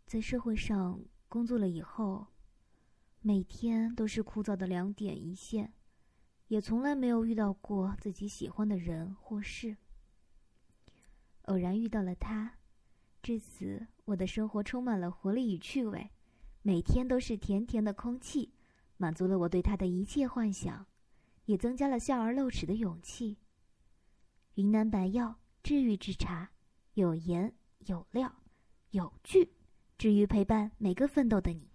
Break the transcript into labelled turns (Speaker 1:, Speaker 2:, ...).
Speaker 1: 在社会上工作了以后，每天都是枯燥的2点一线，也从来没有遇到过自己喜欢的人或事。偶然遇到了他，至此我的生活充满了活力与趣味，每天都是甜甜的空气，满足了我对他的一切幻想，也增加了笑而露齿的勇气。云南白药治愈之茶，有颜有料有趣，治愈陪伴每个奋斗的你。